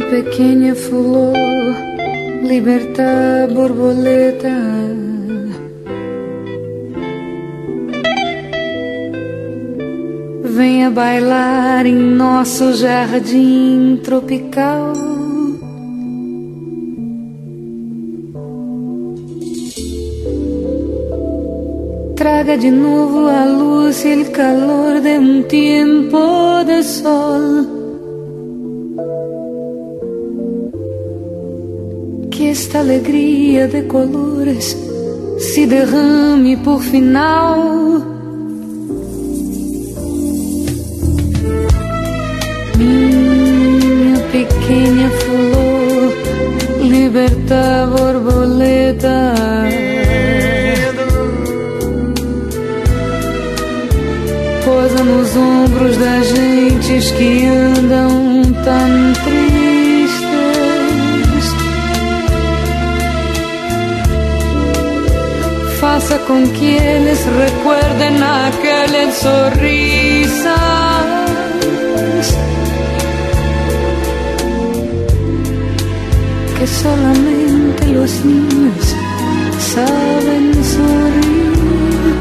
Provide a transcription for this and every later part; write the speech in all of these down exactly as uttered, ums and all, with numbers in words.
pequeña flor, liberta borboleta. Venha bailar em nosso jardim tropical. Traga de novo a luz e o calor de um tempo de sol. Que esta alegria de colores se derrame por final. Minha pequena flor, liberta borboleta. Posa nos ombros das gentes que andam tão tristes. Faça com que eles recuerden aqueles sorrisos que solamente los niños saben sonreír.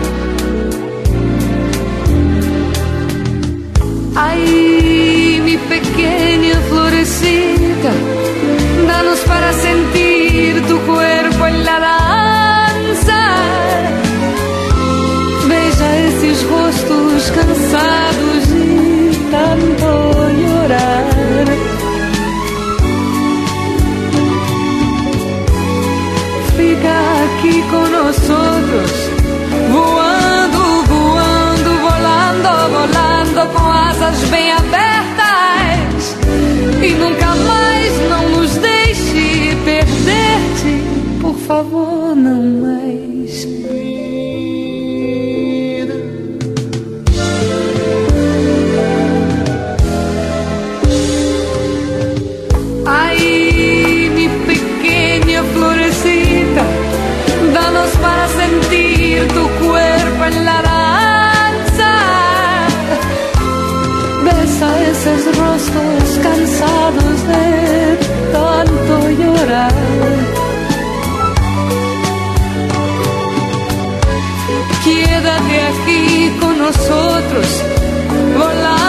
Ay, mi pequeña florecita, danos para sentir tu cuerpo en la danza. Veja esses rostos cansados de tanto llorar. Aqui com nosotros, voando, voando, volando, volando com asas bem abertas. E nunca mais não nos deixe perder-te, por favor, não mais. Ai, mi pequena florecita, danos para sentir tu cuerpo en la danza. Besa esos rostros cansados de tanto llorar. Quédate aquí con nosotros, volando.